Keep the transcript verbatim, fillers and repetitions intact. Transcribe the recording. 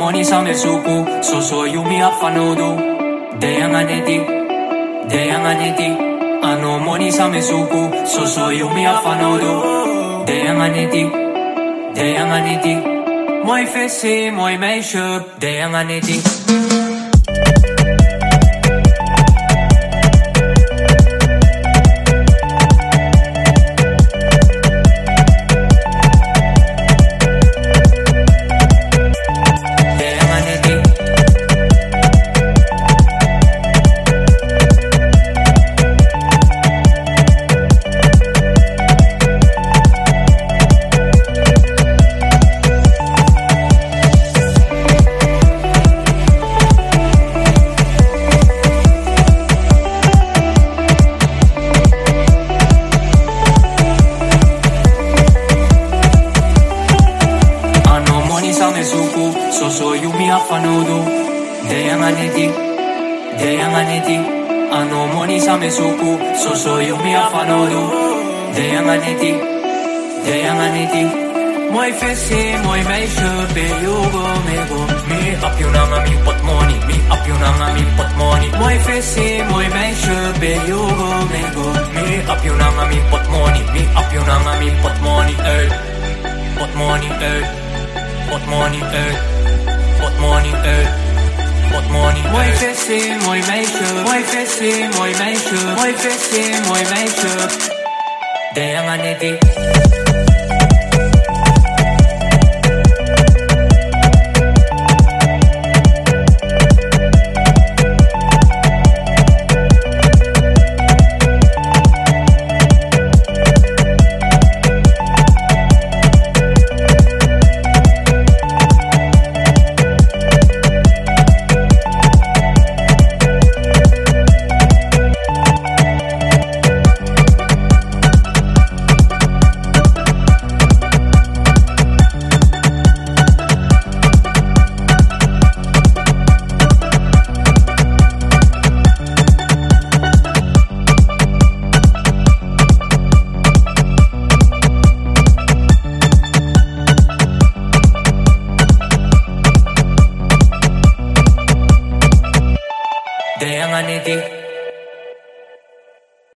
moni sa me suku, so so you mi afanodu. Deyanganeti, deyanganeti. Ano moni sa me suku, so so you mi afanodu. Deyanganeti, deyanganeti. Moi fesi, moi meishup, deyanganeti. So so you mi afanodu. Deyanganeti, deyanganeti. Ano moni sa me suku, so so you mi afanodu. Deyanganeti, deyanganeti. Moi fesi, moi meishup, you go me go. Mi up you nanga mi pot money, mi up you nanga mi pot money. Moi fesi, moi meishup, you go me go. Mi up you nanga mi pot money, mi up you nanga mi pot money, eh. Pot money, eh. Pot money, eh. Pot money, eh. Pot money, eh. Moi fesi, moi meishup, moi fesi, moi meishup, moi fesi, moi meishup. Deyanganeti.